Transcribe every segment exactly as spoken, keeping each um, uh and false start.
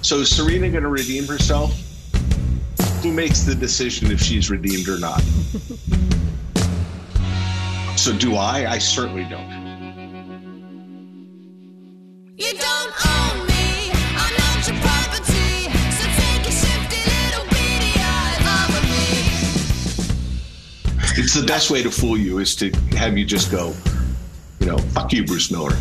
So is Serena going to redeem herself? Who makes the decision if she's redeemed or not? So do I? I certainly don't. You don't own me, I'm not your property, so take a shifty little beady eye over me. It's the best way to fool you is to have you just go, you know, fuck you, Bruce Miller.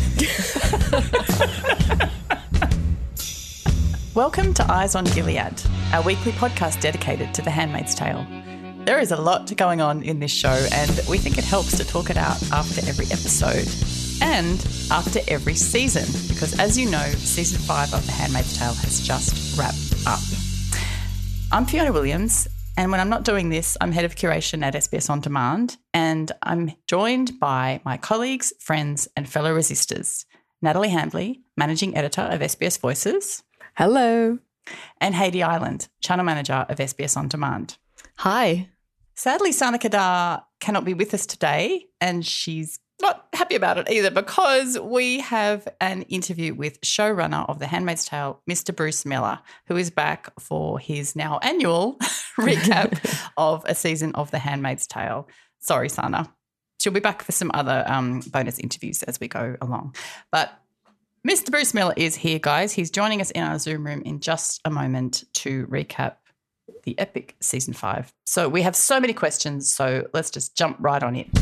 Welcome to Eyes on Gilead, our weekly podcast dedicated to The Handmaid's Tale. There is a lot going on in this show, and we think it helps to talk it out after every episode and after every season, because as you know, season five of The Handmaid's Tale has just wrapped up. I'm Fiona Williams, and when I'm not doing this, I'm head of curation at S B S On Demand, and I'm joined by my colleagues, friends, and fellow resistors, Natalie Hambley, managing editor of S B S Voices. Hello. And Heidi Island, channel manager of S B S On Demand. Hi. Sadly, Sana Kadar cannot be with us today, and she's not happy about it either, because we have an interview with showrunner of The Handmaid's Tale, Mister Bruce Miller, who is back for his now annual recap of a season of The Handmaid's Tale. Sorry, Sana. She'll be back for some other um, bonus interviews as we go along. But Mister Bruce Miller is here, guys. He's joining us in our Zoom room in just a moment to recap the epic season five. So we have so many questions, so let's just jump right on it.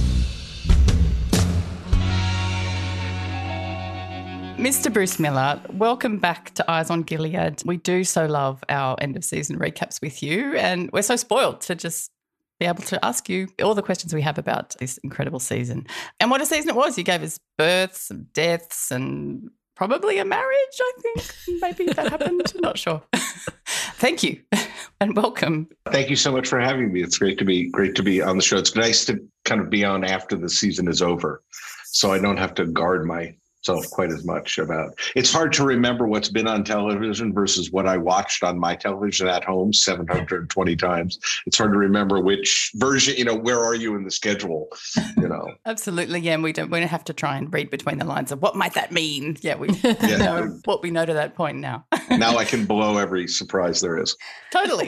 Mister Bruce Miller, welcome back to Eyes on Gilead. We do so love our end of season recaps with you, and we're so spoiled to just be able to ask you all the questions we have about this incredible season. And what a season it was. You gave us births and deaths and probably a marriage, I think. Maybe that happened. Not sure. Thank you and welcome. Thank you so much for having me. It's great to be great to be on the show. It's nice to kind of be on after the season is over, so I don't have to guard myself quite as much about. It's hard to remember what's been on television versus what I watched on my television at home seven hundred twenty times. It's hard to remember which version, you know, where are you in the schedule, you know. Absolutely, yeah, and we don't we don't have to try and read between the lines of what might that mean. Yeah, we yeah. know what we know to that point now. Now I can blow every surprise there is. Totally.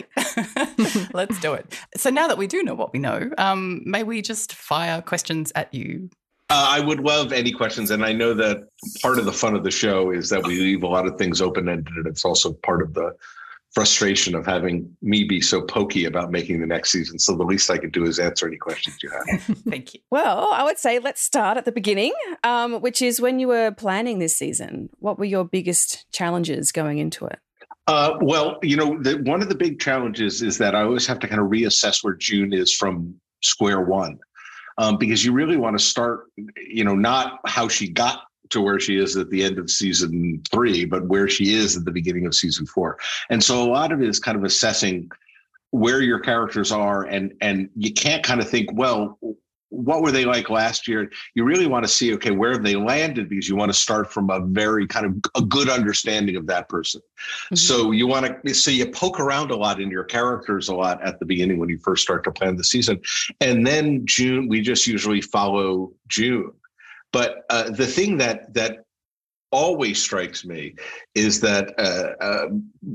Let's do it. So now that we do know what we know, um, may we just fire questions at you? Uh, I would love any questions, and I know that part of the fun of the show is that we leave a lot of things open-ended, and it's also part of the frustration of having me be so pokey about making the next season. So the least I could do is answer any questions you have. Thank you. Well, I would say let's start at the beginning, um, which is when you were planning this season. What were your biggest challenges going into it? Uh, well, you know, the, one of the big challenges is that I always have to kind of reassess where June is from square one. Um, because you really want to start, you know, not how she got to where she is at the end of season three, but where she is at the beginning of season four. And so a lot of it is kind of assessing where your characters are. And, and you can't kind of think, well, what were they like last year? You really want to see, okay, where have they landed? Because you want to start from a very kind of a good understanding of that person. Mm-hmm. So you want to, so you poke around a lot in your characters a lot at the beginning when you first start to plan the season. And then June, we just usually follow June. But uh, the thing that, that always strikes me is that uh, uh,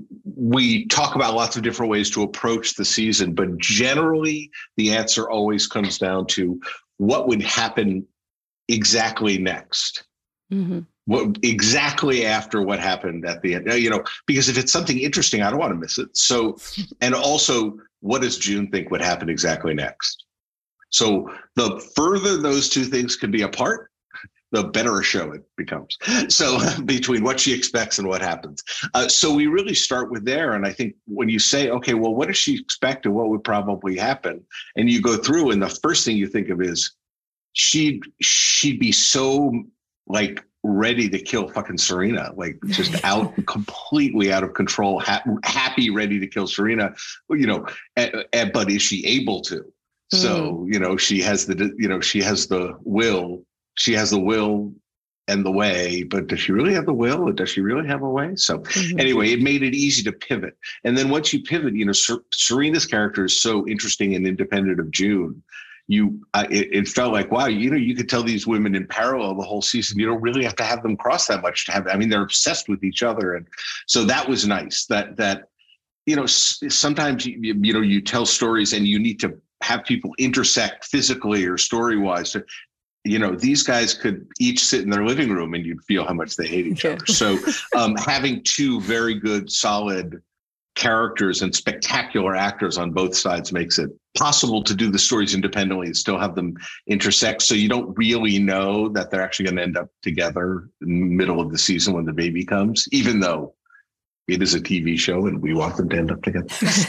we talk about lots of different ways to approach the season, but generally the answer always comes down to what would happen exactly next. Mm-hmm. What exactly after what happened at the end, you know, because if it's something interesting, I don't want to miss it. So, and also, what does June think would happen exactly next? So the further those two things can be apart, the better a show it becomes. So between what she expects and what happens. Uh, so we really start with there. And I think when you say, okay, well, what does she expect and what would probably happen? And you go through and the first thing you think of is she'd, she'd be so like ready to kill fucking Serena, like just out completely out of control, ha- happy, ready to kill Serena, you know, a, a, but is she able to? Mm. So, you know, she has the, you know, she has the will She has the will and the way, but does she really have the will or does she really have a way? So mm-hmm. anyway, it made it easy to pivot. And then once you pivot, you know, Ser- Serena's character is so interesting and independent of June. you, uh, it, it felt like, wow, you know, you could tell these women in parallel the whole season. You don't really have to have them cross that much to have, I mean, they're obsessed with each other. And so that was nice that, that, you know, s- sometimes, you, you know, you tell stories and you need to have people intersect physically or story wise. You know, these guys could each sit in their living room and you'd feel how much they hate each Yeah. other. So um, having two very good, solid characters and spectacular actors on both sides makes it possible to do the stories independently and still have them intersect. So you don't really know that they're actually going to end up together in the middle of the season when the baby comes, even though it is a T V show and we want them to end up together.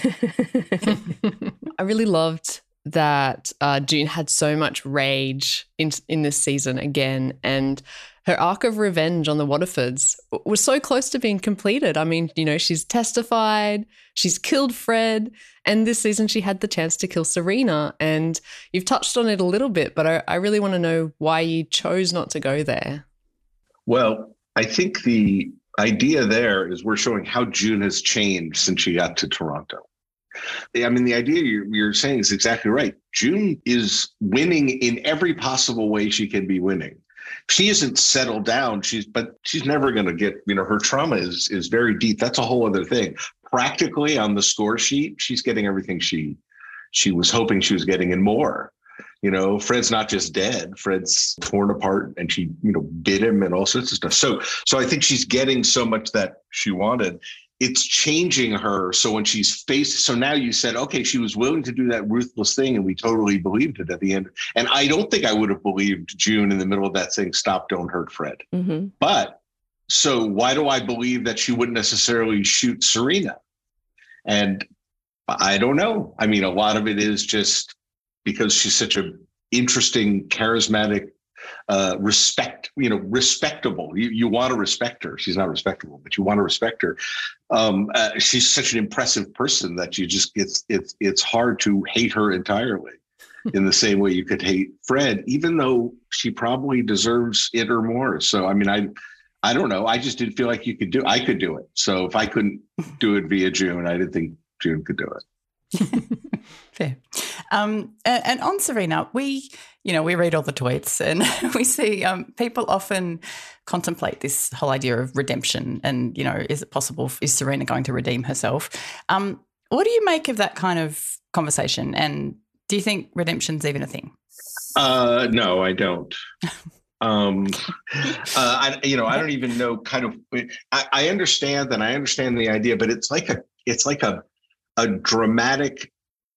I really loved that uh, June had so much rage in in this season again, and her arc of revenge on the Waterfords was so close to being completed. I mean, you know, she's testified, she's killed Fred, and this season she had the chance to kill Serena. And you've touched on it a little bit, but I, I really want to know why you chose not to go there. Well, I think the idea there is we're showing how June has changed since she got to Toronto. I mean, the idea you're, you're saying is exactly right. June is winning in every possible way she can be winning. She isn't settled down. She's, but she's never going to get, you know, her trauma is, is very deep. That's a whole other thing. Practically on the score sheet, she's getting everything she, she was hoping she was getting and more. You know, Fred's not just dead. Fred's torn apart and she, you know, bit him and all sorts of stuff. So, so I think she's getting so much that she wanted. It's changing her. So when she's faced, so now you said, okay, she was willing to do that ruthless thing and we totally believed it at the end. And I don't think I would have believed June in the middle of that saying, stop, don't hurt Fred. Mm-hmm. But so why do I believe that she wouldn't necessarily shoot Serena? And I don't know. I mean, a lot of it is just because she's such an interesting, charismatic, uh, respect, you know, respectable. You, you want to respect her. She's not respectable, but you want to respect her. Um, uh, she's such an impressive person that you just, it's, it's, it's hard to hate her entirely in the same way you could hate Fred, even though she probably deserves it or more. So, I mean, I, I don't know. I just didn't feel like you could do, I could do it. So if I couldn't do it via June, I didn't think June could do it. Fair. Um, and, and on Serena, we, you know, we read all the tweets and we see um, people often contemplate this whole idea of redemption and, you know, is it possible, is Serena going to redeem herself? Um, what do you make of that kind of conversation? And do you think redemption's even a thing? Uh, no, I don't. Um, uh, I, you know, I don't even know kind of, I, I understand and I understand the idea, but it's like a, it's like a, a dramatic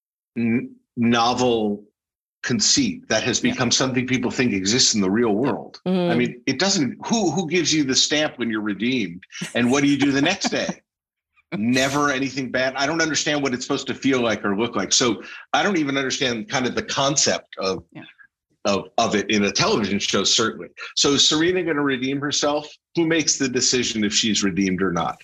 n- novel conceit that has become something people think exists in the real world. Mm. I mean, it doesn't, who, who gives you the stamp when you're redeemed and what do you do the next day? Never anything bad. I don't understand what it's supposed to feel like or look like. So I don't even understand kind of the concept of, yeah. of, of it in a television show, certainly. So is Serena going to redeem herself? Who makes the decision if she's redeemed or not?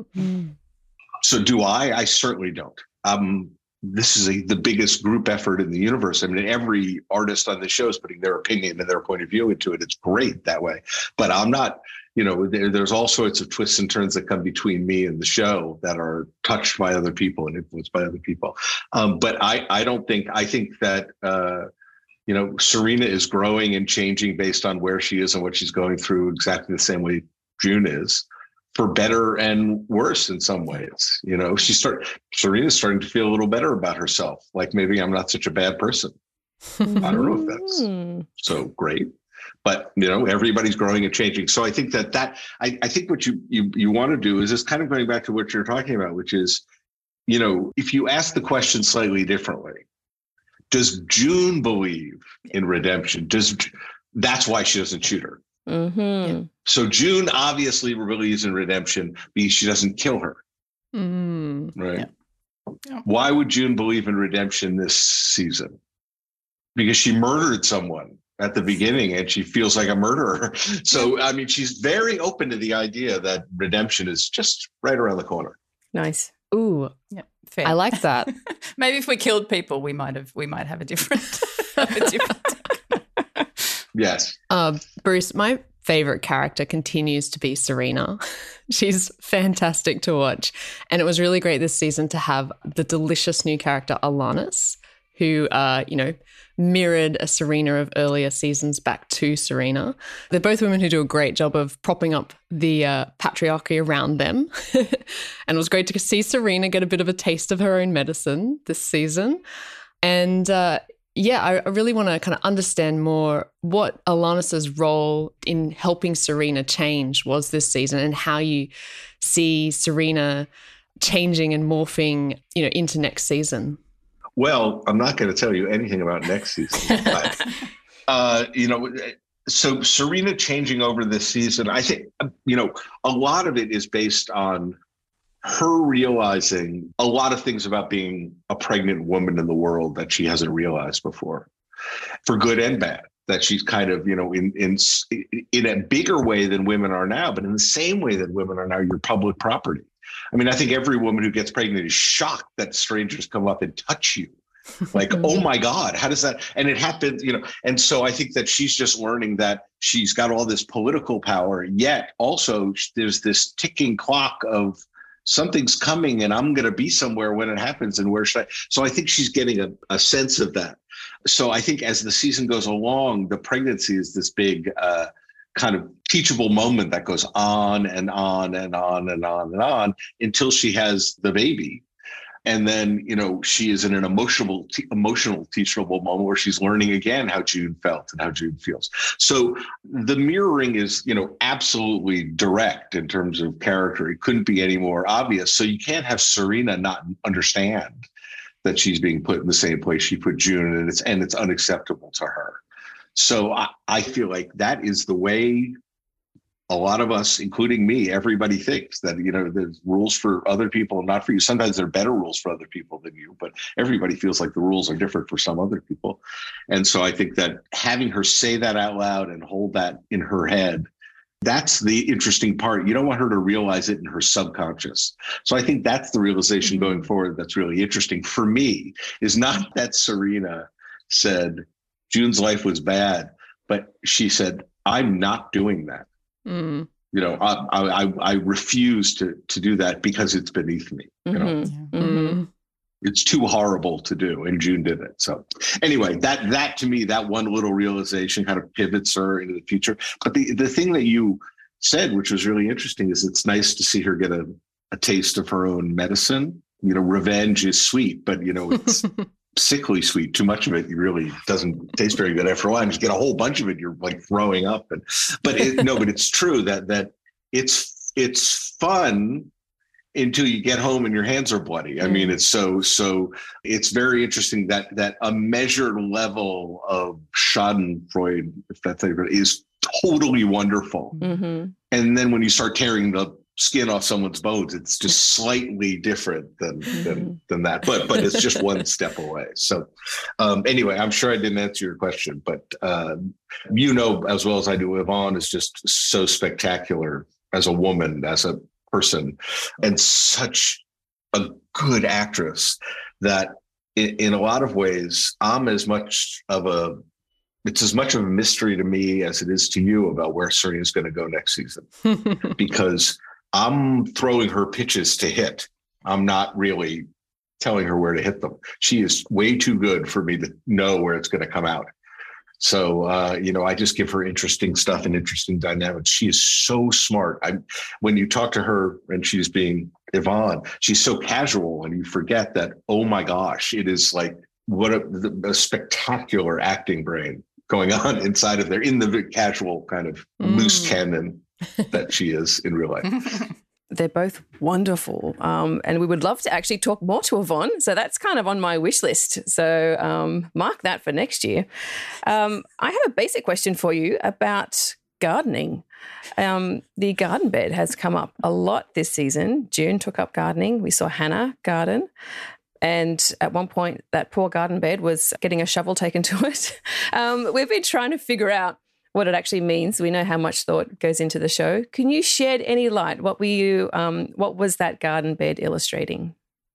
So do I? I certainly don't. Um, this is a, the biggest group effort in the universe. I mean, every artist on the show is putting their opinion and their point of view into it. It's great that way. But I'm not, you know, there, there's all sorts of twists and turns that come between me and the show that are touched by other people and influenced by other people. Um, but I, I don't think, I think that, uh, you know, Serena is growing and changing based on where she is and what she's going through exactly the same way June is. For better and worse in some ways. You know, she start Serena's starting to feel a little better about herself. Like maybe I'm not such a bad person. I don't know if that's Mm. so great, but you know, everybody's growing and changing. So I think that that I, I think what you you you want to do is just kind of going back to what you're talking about, which is, you know, if you ask the question slightly differently, does June believe in redemption? Does that's why she doesn't shoot her? Mm-hmm. Yeah. So June obviously believes in redemption because she doesn't kill her, Mm. right? Yeah. Yeah. Why would June believe in redemption this season? Because she murdered someone at the beginning and she feels like a murderer. So, I mean, she's very open to the idea that redemption is just right around the corner. Nice. Ooh, Yeah, fair. I like that. Maybe if we killed people, we might have we might have a different, a different Yes. Uh, Bruce, my favorite character continues to be Serena. She's fantastic to watch. And it was really great this season to have the delicious new character, Alanis, who, uh, you know, mirrored a Serena of earlier seasons back to Serena. They're both women who do a great job of propping up the uh, patriarchy around them. And it was great to see Serena get a bit of a taste of her own medicine this season. And uh, yeah, I, I really want to kind of understand more what Alanis's role in helping Serena change was this season, and how you see Serena changing and morphing, you know, into next season. Well, I'm not going to tell you anything about next season. But, uh, you know, so Serena changing over this season, I think, you know, a lot of it is based on her realizing a lot of things about being a pregnant woman in the world that she hasn't realized before, for good and bad. That she's kind of, you know, in in in a bigger way than women are now, but in the same way that women are now, you're public property. I mean, I think every woman who gets pregnant is shocked that strangers come up and touch you. Like, oh my God, how does that? And it happens, you know. And so I think that she's just learning that she's got all this political power, yet also there's this ticking clock of something's coming and I'm going to be somewhere when it happens, and where should I? So I think she's getting a, a sense of that. So I think as the season goes along, the pregnancy is this big uh, kind of teachable moment that goes on and on and on and on and on until she has the baby. And then, you know, she is in an emotional, t- emotional teachable moment where she's learning again how June felt and how June feels. So the mirroring is, you know, absolutely direct in terms of character. It couldn't be any more obvious. So you can't have Serena not understand that she's being put in the same place she put June, and it's and it's unacceptable to her. So I, I feel like that is the way a lot of us, including me, everybody thinks that, you know, there's rules for other people and not for you. Sometimes there are better rules for other people than you, but everybody feels like the rules are different for some other people. And so I think that having her say that out loud and hold that in her head, that's the interesting part. You don't want her to realize it in her subconscious. So I think that's the realization mm-hmm. going forward that's really interesting for me, is not that Serena said June's life was bad, but she said, I'm not doing that. Mm. You know, I, I I refuse to to do that because it's beneath me. You know, mm-hmm. Mm-hmm. It's too horrible to do, and June did it. So anyway, that that to me, that one little realization kind of pivots her into the future. But the the thing that you said, which was really interesting, is it's nice to see her get a, a taste of her own medicine. You know, revenge is sweet, but you know, it's sickly sweet. Too much of it, you really doesn't taste very good. After a while, you just get a whole bunch of it, you're like throwing up. And but it, no, but it's true that that it's it's fun until you get home and your hands are bloody. I mean, it's so so. It's very interesting that that a measured level of Schadenfreude, if that's how you put it, is totally wonderful. Mm-hmm. And then when you start tearing the skin off someone's bones, it's just slightly different than than, than that, but but it's just one step away. So um anyway, I'm sure I didn't answer your question, but uh, you know as well as I do, Yvonne is just so spectacular as a woman, as a person, and such a good actress that in, in a lot of ways I'm as much of a it's as much of a mystery to me as it is to you about where Serena's going to go next season. Because I'm throwing her pitches to hit. I'm not really telling her where to hit them. She is way too good for me to know where it's going to come out. So, uh, you know, I just give her interesting stuff and interesting dynamics. She is so smart. I, when you talk to her and she's being Yvonne, she's so casual, and you forget that, oh my gosh, it is like what a, a spectacular acting brain going on inside of there in the casual kind of mm. loose cannon that she is in real life. They're both wonderful. Um, and we would love to actually talk more to Yvonne. So that's kind of on my wish list. So um, mark that for next year. Um, I have a basic question for you about gardening. Um, the garden bed has come up a lot this season. June took up gardening. We saw Hannah garden. And at one point, that poor garden bed was getting a shovel taken to it. Um, we've been trying to figure out what it actually means. We know how much thought goes into the show. Can you shed any light? What were you? Um, what was that garden bed illustrating?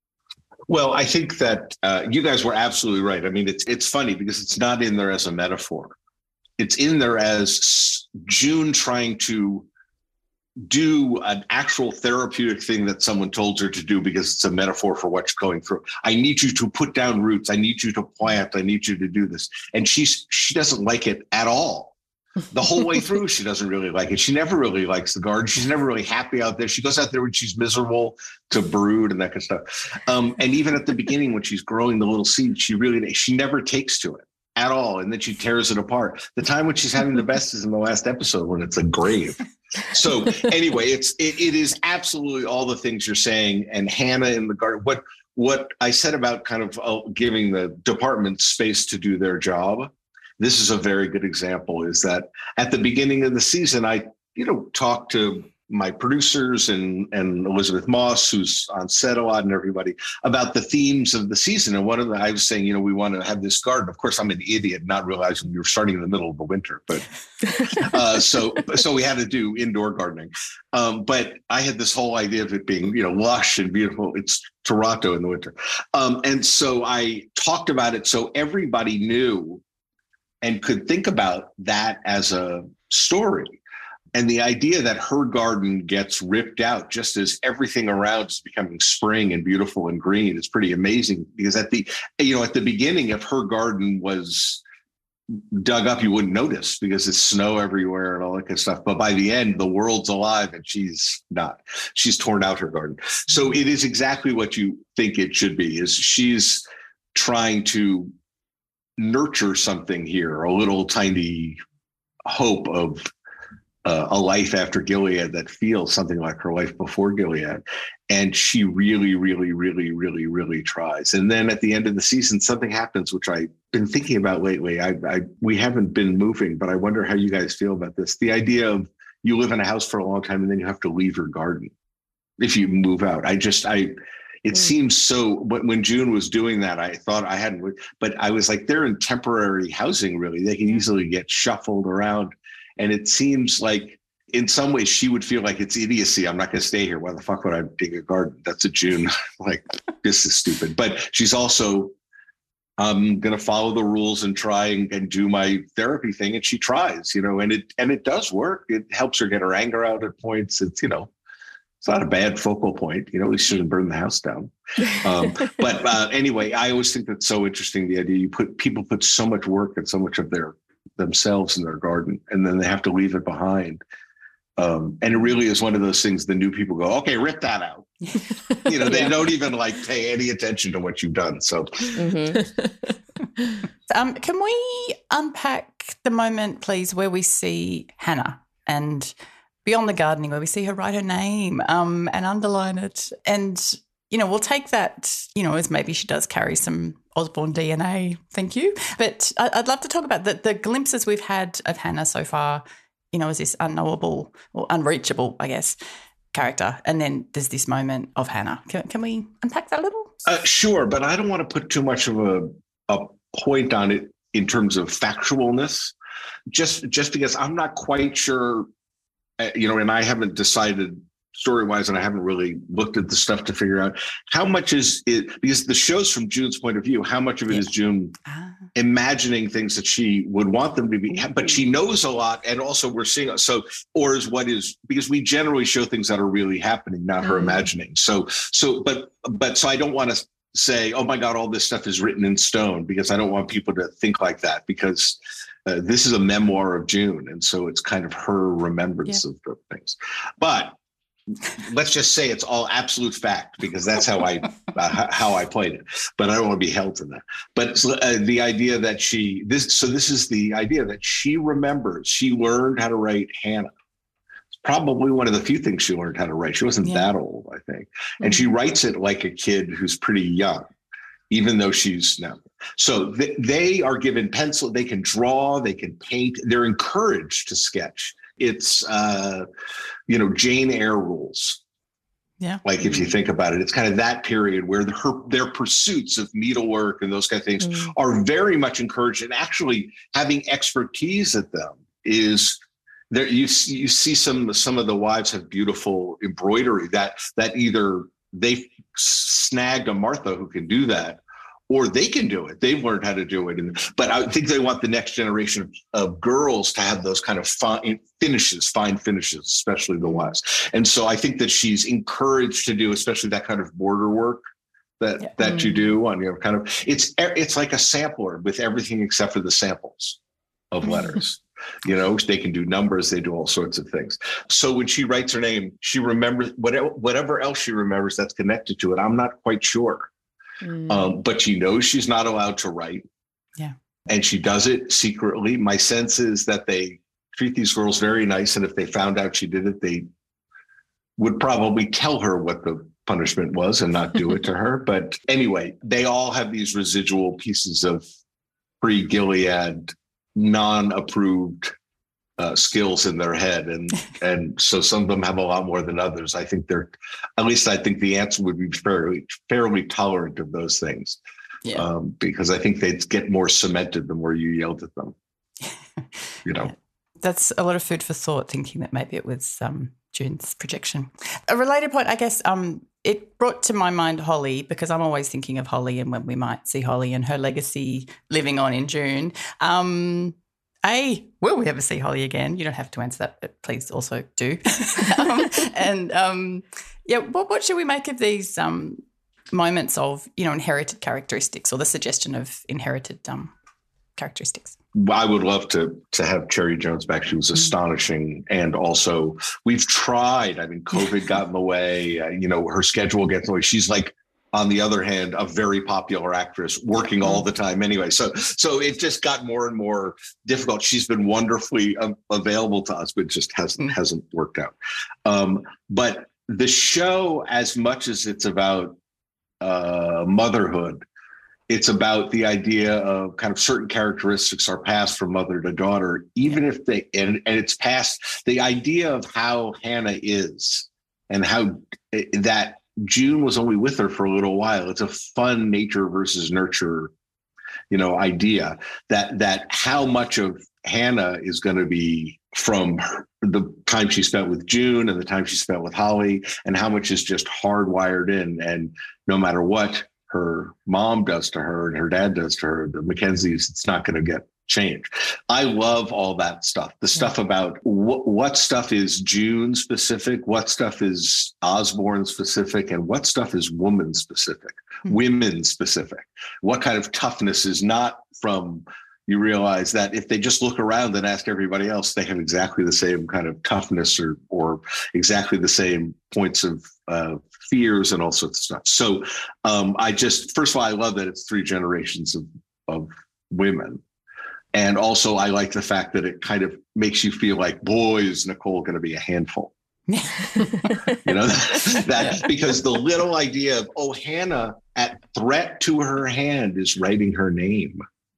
Well, I think that uh, you guys were absolutely right. I mean, it's it's funny because it's not in there as a metaphor. It's in there as June trying to do an actual therapeutic thing that someone told her to do because it's a metaphor for what's going through. I need you to put down roots. I need you to plant. I need you to do this. And she's she doesn't like it at all. The whole way through, she doesn't really like it. She never really likes the garden. She's never really happy out there. She goes out there when she's miserable to brood and that kind of stuff. Um, and even at the beginning, when she's growing the little seed, she really she never takes to it at all. And then she tears it apart. The time when she's having the best is in the last episode when it's a grave. So anyway, it's it, it is absolutely all the things you're saying. And Hannah in the garden, what what I said about kind of uh, giving the department space to do their job. This is a very good example. Is that at the beginning of the season, I you know talked to my producers and and Elizabeth Moss, who's on set a lot, and everybody about the themes of the season. And one of the, I was saying, you know, we want to have this garden. Of course, I'm an idiot, not realizing we were starting in the middle of the winter, but uh, so so we had to do indoor gardening. Um, but I had this whole idea of it being, you know, lush and beautiful. It's Toronto in the winter, um, and so I talked about it so everybody knew and could think about that as a story. And the idea that her garden gets ripped out just as everything around is becoming spring and beautiful and green is pretty amazing, because at the, you know, at the beginning, if her garden was dug up, you wouldn't notice because it's snow everywhere and all that kind of stuff. But by the end, the world's alive and she's not. She's torn out her garden. So it is exactly what you think it should be, is she's trying to nurture something here, a little tiny hope of Uh, a life after Gilead that feels something like her life before Gilead. And she really, really, really, really, really tries. And then at the end of the season, something happens, which I've been thinking about lately. I, I we haven't been moving, but I wonder how you guys feel about this. The idea of you live in a house for a long time and then you have to leave your garden if you move out. I just, I, it mm. seems so, when June was doing that, I thought I hadn't, but I was like, they're in temporary housing, really. They can easily get shuffled around. And it seems like in some ways she would feel like it's idiocy. I'm not going to stay here. Why the fuck would I dig a garden? That's a June. Like, this is stupid. But she's also, I'm going to follow the rules and try and, and do my therapy thing. And she tries, you know, and it, and it does work. It helps her get her anger out at points. It's, you know, it's not a bad focal point. You know, we shouldn't burn the house down. Um, but uh, anyway, I always think that's so interesting. The idea you put, people put so much work and so much of their themselves in their garden, and then they have to leave it behind. Um, and it really is one of those things the new people go, okay, rip that out. You know, they yeah. don't even like pay any attention to what you've done. So mm-hmm. um, can we unpack the moment, please, where we see Hannah and beyond the gardening, where we see her write her name um, and underline it. And, you know, we'll take that, you know, as maybe she does carry some Osborne D N A, thank you. But I'd love to talk about the, the glimpses we've had of Hannah so far, you know, as this unknowable or unreachable, I guess, character. And then there's this moment of Hannah. Can, can we unpack that a little? Uh, sure, but I don't want to put too much of a, a point on it in terms of factualness, just, just because I'm not quite sure, uh, you know, and I haven't decided story-wise, and I haven't really looked at the stuff to figure out how much is it, because the show's from June's point of view, how much of it yeah. is June ah. imagining things that she would want them to be, but she knows a lot. And also we're seeing, so, or is what is, because we generally show things that are really happening, not her mm. imagining. So, so, but, but, so I don't want to say, oh my God, all this stuff is written in stone, because I don't want people to think like that, because uh, this is a memoir of June. And so it's kind of her remembrance yeah. of the things. But let's just say it's all absolute fact, because that's how I uh, how I played it. But I don't want to be held to that. But uh, the idea that she this so this is the idea that she remembers. She learned how to write Hannah. It's probably one of the few things she learned how to write. She wasn't yeah. that old, I think, and mm-hmm. she writes it like a kid who's pretty young, even though she's now. So th- they are given pencil. They can draw. They can paint. They're encouraged to sketch. It's, uh, you know, Jane Eyre rules. Yeah. Like if you think about it, it's kind of that period where the, her, their pursuits of needlework and those kind of things mm. are very much encouraged. And actually having expertise at them is there. You, you see some, some of the wives have beautiful embroidery that, that either they snagged a Martha who can do that, or they can do it. They've learned how to do it. And, but I think they want the next generation of girls to have those kind of fine finishes, fine finishes, especially the wives. And so I think that she's encouraged to do, especially that kind of border work that, yeah. that you do on your kind of, it's, it's like a sampler with everything except for the samples of letters. You know, they can do numbers, they do all sorts of things. So when she writes her name, she remembers whatever, whatever else she remembers that's connected to it. I'm not quite sure. Mm. Um, but she knows she's not allowed to write. Yeah. And she does it secretly. My sense is that they treat these girls very nice. And if they found out she did it, they would probably tell her what the punishment was and not do it to her. But anyway, they all have these residual pieces of pre-Gilead non-approved uh, skills in their head. And, and so some of them have a lot more than others. I think they're, at least I think the answer would be fairly, fairly tolerant of those things. Yeah. Um, because I think they'd get more cemented the more you yelled at them, you know. Yeah. That's a lot of food for thought, thinking that maybe it was um, June's projection. A related point, I guess, um, it brought to my mind Holly, because I'm always thinking of Holly and when we might see Holly and her legacy living on in June. Um, A, will we ever see Holly again? You don't have to answer that, but please also do. um, and, um, yeah, what, what should we make of these um, moments of, you know, inherited characteristics or the suggestion of inherited um, characteristics? I would love to to have Cherry Jones back. She was astonishing. And also we've tried. I mean, COVID got in the way. Uh, you know, her schedule gets in the way. She's like, on the other hand, a very popular actress working all the time anyway. So so it just got more and more difficult. She's been wonderfully uh, available to us, but just hasn't, mm. hasn't worked out. Um, but the show, as much as it's about uh, motherhood, it's about the idea of kind of certain characteristics are passed from mother to daughter, even if they, and, and it's passed, the idea of how Hannah is and how that June was only with her for a little while. It's a fun nature versus nurture, you know, idea that, that how much of Hannah is going to be from her, the time she spent with June and the time she spent with Holly, and how much is just hardwired in. And no matter what her mom does to her and her dad does to her, the Mackenzies, it's not going to get changed. I love all that stuff. The stuff about wh- what stuff is June specific, what stuff is Osborne specific, and what stuff is woman specific, mm-hmm. women specific. What kind of toughness is not from, you realize that if they just look around and ask everybody else, they have exactly the same kind of toughness or, or exactly the same points of uh, fears and all sorts of stuff. So um, I just, first of all, I love that it's three generations of, of women. And also I like the fact that it kind of makes you feel like, boy, is Nicole going to be a handful. You know, that, that because the little idea of, oh, Hannah at threat to her hand is writing her name.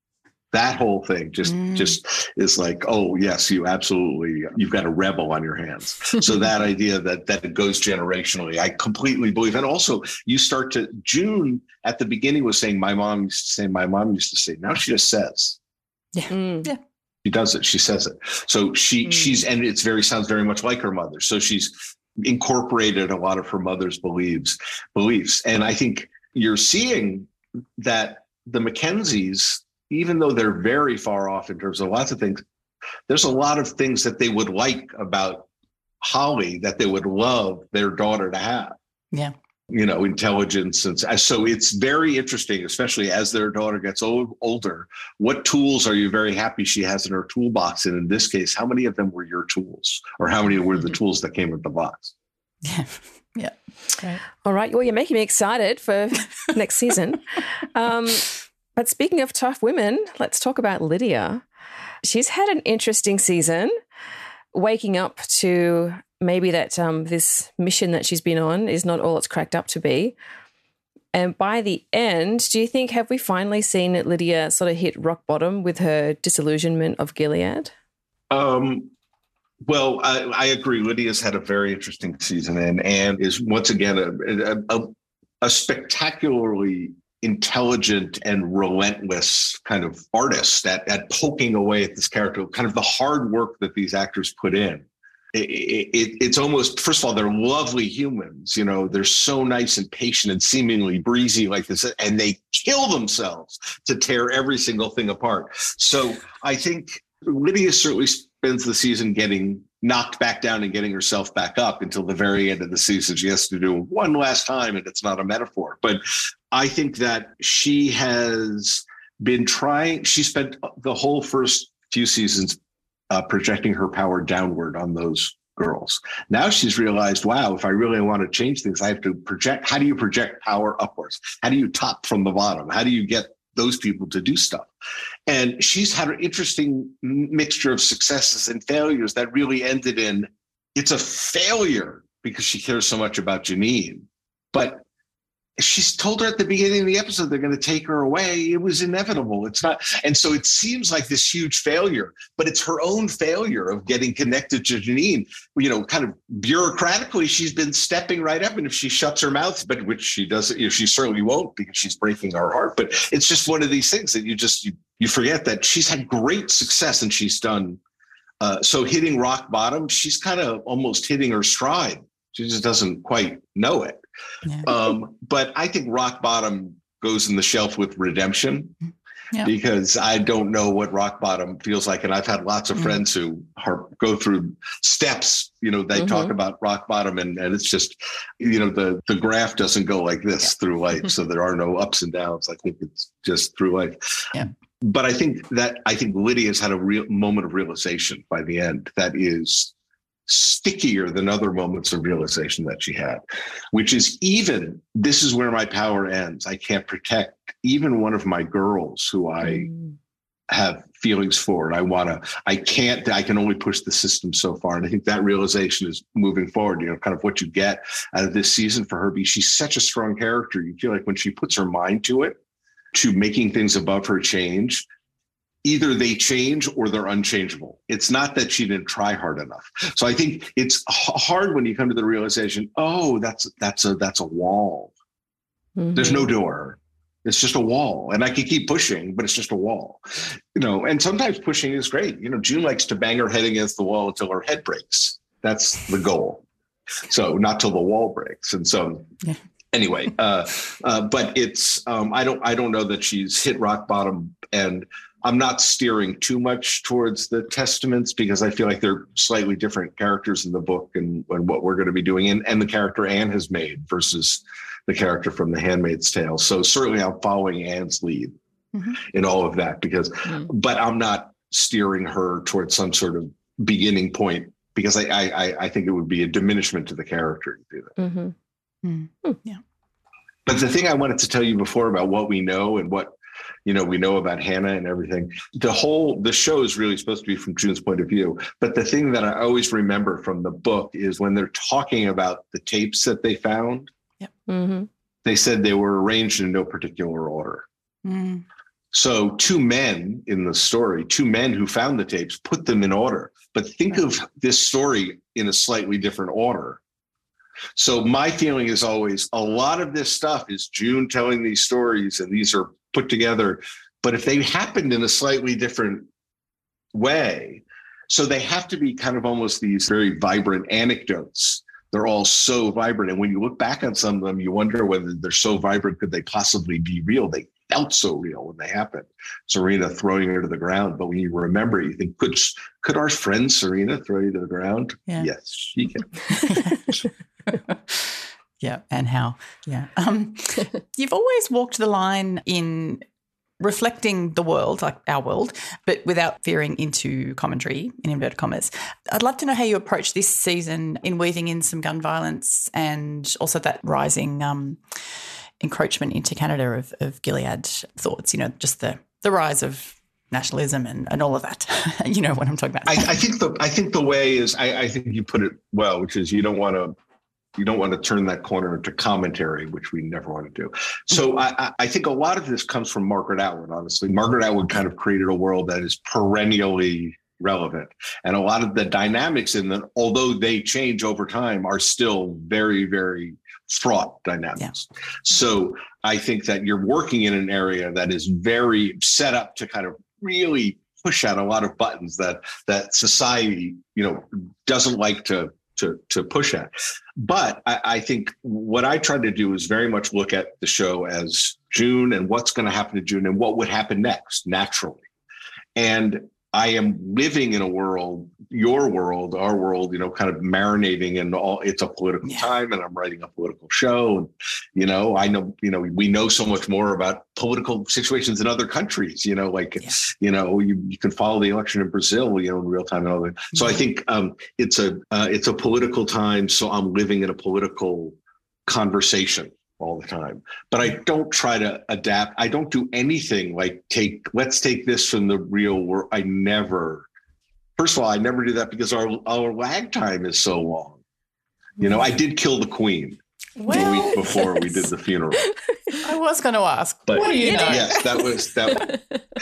That whole thing just, mm. just is like, oh, yes, you absolutely, you've got a rebel on your hands. So that idea that that it goes generationally, I completely believe. And also you start to, June at the beginning was saying, my mom used to say, my mom used to say, now she just says. Yeah. Mm. Yeah. She does it. She says it. So she, mm. she's, and it's very, sounds very much like her mother. So she's incorporated a lot of her mother's beliefs, beliefs. And I think you're seeing that the Mackenzies, even though they're very far off in terms of lots of things, there's a lot of things that they would like about Holly that they would love their daughter to have. Yeah. You know, intelligence. And so it's very interesting, especially as their daughter gets old, older. What tools are you very happy she has in her toolbox? And in this case, how many of them were your tools, or how many were the tools that came with the box? Yeah. Yeah. Right. All right. Well, you're making me excited for next season. Um, But speaking of tough women, let's talk about Lydia. She's had an interesting season, waking up to maybe that um, this mission that she's been on is not all it's cracked up to be. And by the end, do you think, have we finally seen Lydia sort of hit rock bottom with her disillusionment of Gilead? Um, well, I, I agree. Lydia's had a very interesting season and, and is once again a, a, a spectacularly intelligent and relentless kind of artist at, at poking away at this character, kind of the hard work that these actors put in it, it, it's almost, first of all, they're lovely humans. You know, they're so nice and patient and seemingly breezy like this, and they kill themselves to tear every single thing apart. So I think Lydia certainly spends the season getting knocked back down and getting herself back up until the very end of the season. She has to do one last time, and it's not a metaphor. But I think that she has been trying, she spent the whole first few seasons uh, projecting her power downward on those girls. Now she's realized, wow, if I really want to change things, I have to project. How do you project power upwards? How do you top from the bottom? How do you get those people to do stuff? And she's had an interesting mixture of successes and failures that really ended in, it's a failure because she cares so much about Janine. But she's told her at the beginning of the episode they're going to take her away. It was inevitable. It's not. And so it seems like this huge failure, but it's her own failure of getting connected to Janine. You know, kind of bureaucratically, she's been stepping right up. And if she shuts her mouth, but which she doesn't, you know, she certainly won't because she's breaking our heart. But it's just one of these things that you just, you, you forget that she's had great success and she's done. Uh, so hitting rock bottom, she's kind of almost hitting her stride. She just doesn't quite know it. Yeah. Um, but I think rock bottom goes in the shelf with redemption, yeah. because I don't know what rock bottom feels like. And I've had lots of mm-hmm. friends who are, go through steps, you know, they mm-hmm. talk about rock bottom and, and it's just, you know, the, the graph doesn't go like this yeah. through life. So there are no ups and downs. I think it's just through life. Yeah. But I think that, I think Lydia's had a real moment of realization by the end that is stickier than other moments of realization that she had, which is even, this is where my power ends. I can't protect even one of my girls who I mm. have feelings for. And I want to, I can't, I can only push the system so far. And I think that realization is moving forward, you know, kind of what you get out of this season for her, because she's such a strong character. You feel like when she puts her mind to it, to making things above her change, either they change or they're unchangeable. It's not that she didn't try hard enough. So I think it's hard when you come to the realization, oh, that's that's a that's a wall. Mm-hmm. There's no door. It's just a wall. And I can keep pushing, but it's just a wall. You know, and sometimes pushing is great. You know, June likes to bang her head against the wall until her head breaks. That's the goal. So not till the wall breaks. And so yeah. anyway, uh, uh, but it's um, I don't I don't know that she's hit rock bottom, and I'm not steering too much towards the Testaments because I feel like they're slightly different characters in the book and, and what we're going to be doing, and, and the character Anne has made versus the character from The Handmaid's Tale. So certainly I'm following Anne's lead mm-hmm. in all of that because, mm-hmm. but I'm not steering her towards some sort of beginning point because I I, I think it would be a diminishment to the character to do that. Mm-hmm. Mm-hmm. Yeah. But the thing I wanted to tell you before about what we know and what you know, we know about Hannah and everything. The whole, the show is really supposed to be from June's point of view. But the thing that I always remember from the book is when they're talking about the tapes that they found, yep. mm-hmm. they said they were arranged in no particular order. Mm. So two men in the story, two men who found the tapes, put them in order. But think right. of this story in a slightly different order. So my feeling is always a lot of this stuff is June telling these stories, and these are put together, but if they happened in a slightly different way, so they have to be kind of almost these very vibrant anecdotes. They're all so vibrant. And when you look back on some of them, you wonder whether they're so vibrant, could they possibly be real? They felt so real when they happened. Serena throwing her to the ground. But when you remember it, you think, could, could our friend Serena throw you to the ground? Yeah. Yes, she can. Yeah, and how? Yeah. Um, you've always walked the line in reflecting the world, like our world, but without veering into commentary, in inverted commas. I'd love to know how you approach this season in weaving in some gun violence and also that rising um, encroachment into Canada of, of Gilead thoughts, you know, just the, the rise of nationalism and, and all of that. You know what I'm talking about. I, I think the I think the way is, I, I think you put it well, which is you don't want to You don't want to turn that corner into commentary, which we never want to do. So I, I think a lot of this comes from Margaret Atwood, honestly. Margaret Atwood kind of created a world that is perennially relevant. And a lot of the dynamics in them, although they change over time, are still very, very fraught dynamics. Yeah. So I think that you're working in an area that is very set up to kind of really push at a lot of buttons that that society, you know, doesn't like to to to push at. But I, I think what I try to do is very much look at the show as June and what's going to happen to June and what would happen next naturally. And I am living in a world, your world, our world, you know, kind of marinating in all, it's a political Yeah. time and I'm writing a political show. And, you know, I know, you know, we know so much more about political situations in other countries, you know, like, Yeah. you know, you, you can follow the election in Brazil, you know, in real time and all that. So I think um, it's a, uh, it's a political time. So I'm living in a political conversation all the time, but I don't try to adapt. I don't do anything like take, let's take this from the real world. I never, first of all, I never do that because our, our lag time is so long. You know, I did kill the queen the Well, week before we did the funeral, I was going to ask, but what do you know? yes, that was that.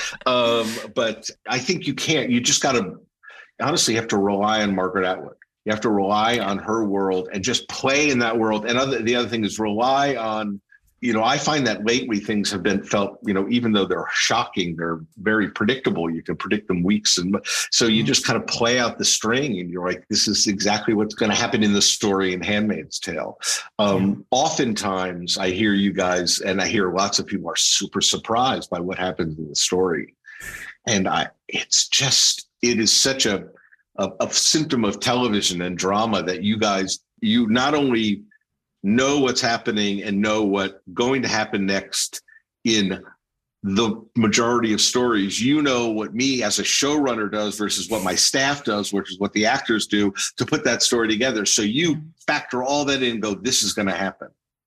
Um, but I think you can't, you just got to, honestly, you have to rely on Margaret Atwood. You have to rely on her world and just play in that world. And other, the other thing is rely on, you know, I find that lately things have been felt, you know, even though they're shocking, they're very predictable. You can predict them weeks. And so you just kind of play out the string and you're like, this is exactly what's going to happen in the story in Handmaid's Tale. Um, oftentimes I hear you guys, and I hear lots of people are super surprised by what happens in the story. And I, it's just, it is such a, A, a symptom of television and drama that you guys, you not only know what's happening and know what's going to happen next in the majority of stories, you know what me as a showrunner does versus what my staff does, which is what the actors do to put that story together. So you factor all that in and go, this is going to happen.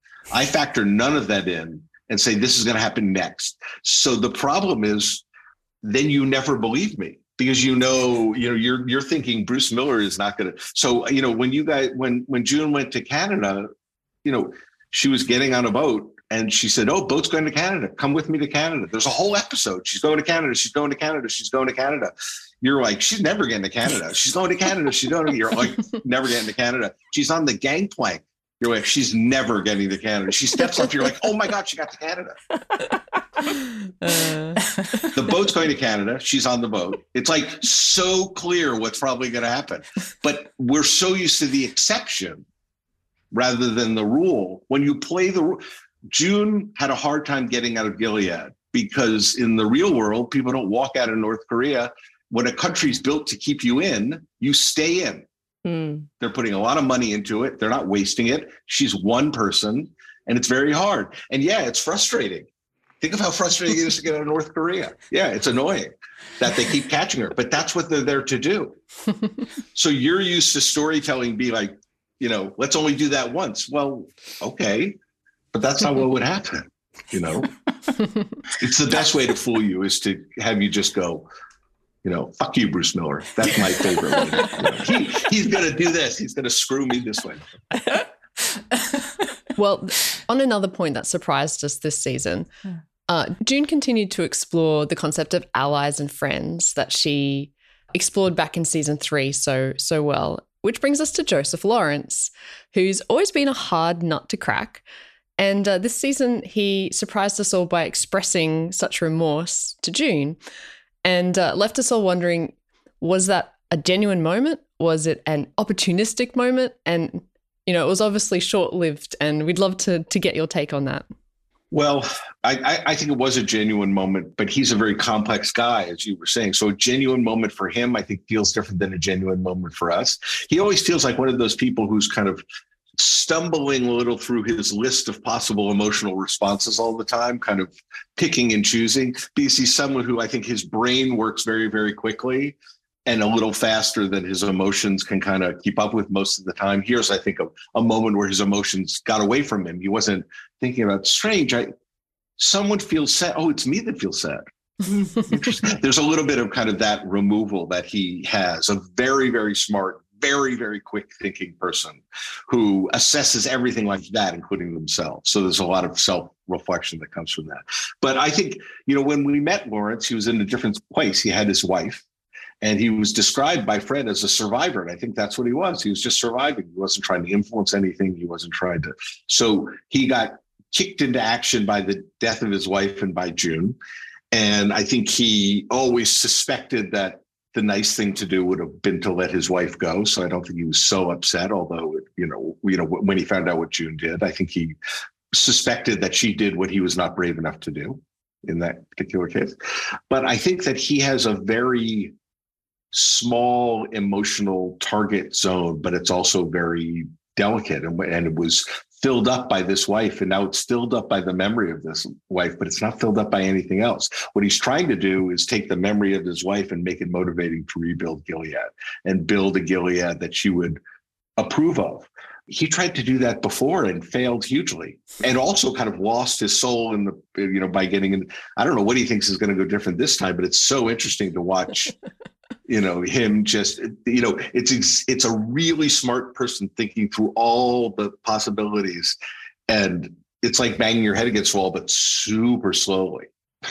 I factor none of that in and say, this is going to happen next. So the problem is then you never believe me. Because you know, you know, you're you're thinking Bruce Miller is not going to. So you know, when you guys, when when June went to Canada, you know, she was getting on a boat and she said, "Oh, boat's going to Canada. Come with me to Canada." There's a whole episode. She's going to Canada. She's going to Canada. She's going to Canada. You're like, she's never getting to Canada. She's going to Canada. She's going to. You're like, never getting to Canada. She's on the gangplank. You're like, she's never getting to Canada. She steps up. You're like, oh my God, she got to Canada. Uh, The boat's going to Canada. She's on the boat. It's like so clear what's probably going to happen. But we're so used to the exception rather than the rule. When you play the rule, June had a hard time getting out of Gilead because in the real world, people don't walk out of North Korea. When a country's built to keep you in, you stay in. Mm. They're putting a lot of money into it. They're not wasting it. She's one person and it's very hard. And yeah, it's frustrating. Think of how frustrating it is to get out of North Korea. Yeah, it's annoying that they keep catching her, but that's what they're there to do. So you're used to storytelling be like, you know, let's only do that once. Well, okay, but that's not what would happen. You know, it's the best way to fool you is to have you just go, you know, fuck you, Bruce Miller. That's my favorite way. You know, he, he's going to do this. He's going to screw me this way. well, on another point that surprised us this season, uh, June continued to explore the concept of allies and friends that she explored back in season three so so well, which brings us to Joseph Lawrence, who's always been a hard nut to crack. And uh, this season, he surprised us all by expressing such remorse to June and uh, left us all wondering, was that a genuine moment? Was it an opportunistic moment? And, you know, it was obviously short-lived, and we'd love to to get your take on that. Well, I, I think it was a genuine moment, but he's a very complex guy, as you were saying. So a genuine moment for him, I think, feels different than a genuine moment for us. He always feels like one of those people who's kind of stumbling a little through his list of possible emotional responses all the time, kind of picking and choosing, because he's someone who I think his brain works very, very quickly and a little faster than his emotions can kind of keep up with most of the time. Here's, I think, a, a moment where his emotions got away from him. He wasn't thinking about, strange, I, someone feels sad. Oh, it's me that feels sad. Interesting. There's a little bit of kind of that removal that he has, a very, very smart, very, very quick thinking person who assesses everything like that, including themselves. So there's a lot of self-reflection that comes from that. But I think, you know, when we met Lawrence, he was in a different place. He had his wife. And he was described by Fred as a survivor. And I think that's what he was. He was just surviving. He wasn't trying to influence anything. He wasn't trying to. So he got kicked into action by the death of his wife and by June. And I think he always suspected that the nice thing to do would have been to let his wife go. So I don't think he was so upset, although, you know, you know, when he found out what June did, I think he suspected that she did what he was not brave enough to do in that particular case. But I think that he has a very small emotional target zone, but it's also very delicate, and, and it was filled up by this wife, and now it's filled up by the memory of this wife, but it's not filled up by anything else. What he's trying to do is take the memory of his wife and make it motivating to rebuild Gilead and build a Gilead that she would approve of. He tried to do that before and failed hugely, and also kind of lost his soul in the, you know, by getting in. I don't know what he thinks is going to go different this time, but it's so interesting to watch. You know, him just, you know, it's it's a really smart person thinking through all the possibilities. And it's like banging your head against the wall, but super slowly.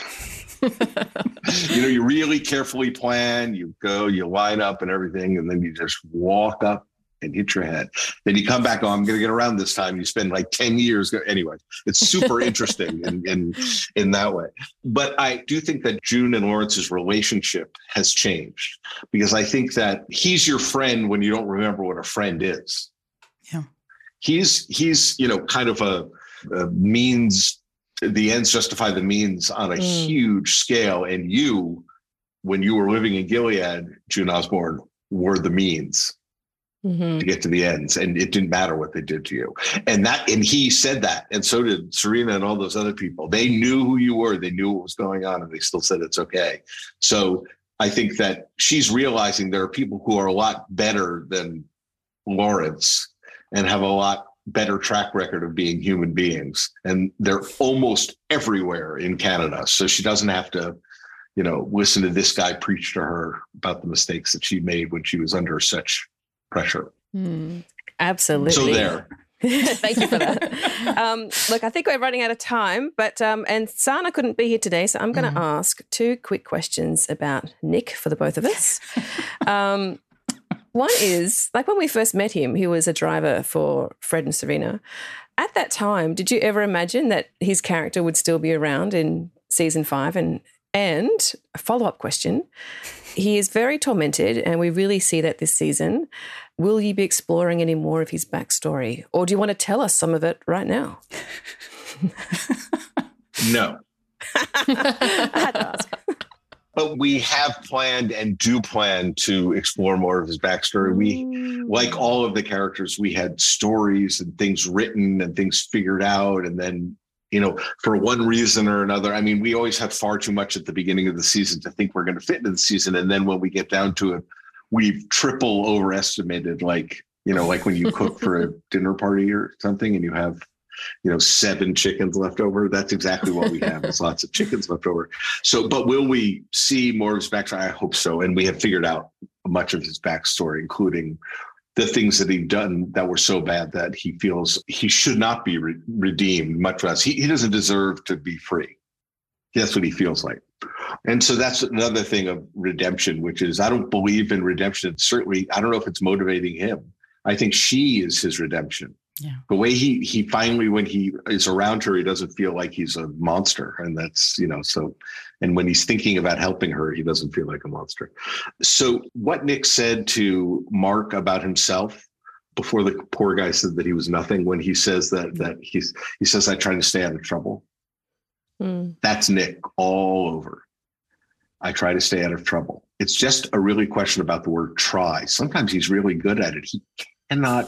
You know, you really carefully plan, you go, you line up and everything, and then you just walk up and hit your head. Then you come back, oh, I'm going to get around this time. You spend like ten years. Go- anyway, it's super interesting in, in, in that way. But I do think that June and Lawrence's relationship has changed, because I think that he's your friend when you don't remember what a friend is. Yeah. He's, he's, you know, kind of a, a means, the ends justify the means on a mm. huge scale. And you, when you were living in Gilead, June Osborne, were the means. Mm-hmm. To get to the ends, and it didn't matter what they did to you. And that, and he said that, and so did Serena and all those other people. They knew who you were, they knew what was going on, and they still said it's okay. So I think that she's realizing there are people who are a lot better than Lawrence and have a lot better track record of being human beings, and they're almost everywhere in Canada. So she doesn't have to, you know, listen to this guy preach to her about the mistakes that she made when she was under such pressure. Mm, absolutely. So there. Thank you for that. Um, look, I think we're running out of time, but um, and Sana couldn't be here today, so I'm going to mm. ask two quick questions about Nick for the both of us. Um, one is, like when we first met him, he was a driver for Fred and Serena. At that time, did you ever imagine that his character would still be around in season five? And and a follow-up question. He is very tormented, and we really see that this season. Will you be exploring any more of his backstory, or do you want to tell us some of it right now? No. I had to ask. But we have planned and do plan to explore more of his backstory. We, like all of the characters, we had stories and things written and things figured out, and then, you know, for one reason or another, I mean, we always have far too much at the beginning of the season to think we're going to fit into the season. And then when we get down to it, we've triple overestimated, like, you know, like when you cook for a dinner party or something and you have, you know, seven chickens left over. That's exactly what we have. There's lots of chickens left over. So, but will we see more of his backstory? I hope so. And we have figured out much of his backstory, including the things that he'd done that were so bad that he feels he should not be re- redeemed, much less. He, he doesn't deserve to be free. That's what he feels like. And so that's another thing of redemption, which is, I don't believe in redemption. Certainly, I don't know if it's motivating him. I think she is his redemption. Yeah. The way he he finally, when he is around her, he doesn't feel like he's a monster. And that's, you know, so, and when he's thinking about helping her, he doesn't feel like a monster. So what Nick said to Mark about himself before the poor guy said that he was nothing, when he says that, that he's, he says, I try to stay out of trouble. Mm. That's Nick all over. I try to stay out of trouble. It's just a really question about the word try. Sometimes he's really good at it. He cannot